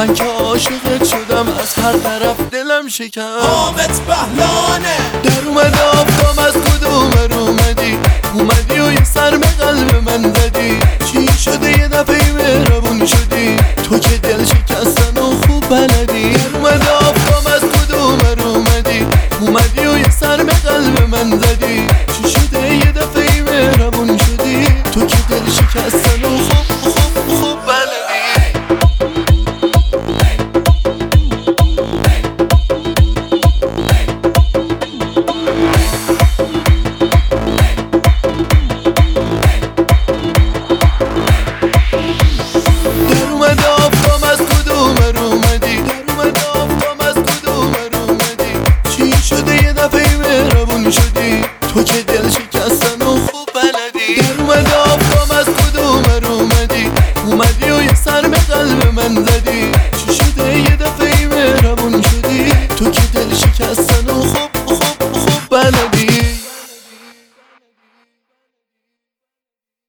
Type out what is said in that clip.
من که عاشقت شدم از هر طرف دلم شکم. حامد بهلانه در اومد آفتاب از کدوم اومدی و یه سر به قلب من زدی. چی شده یه دفعه مهربون شدی تو که دل شکم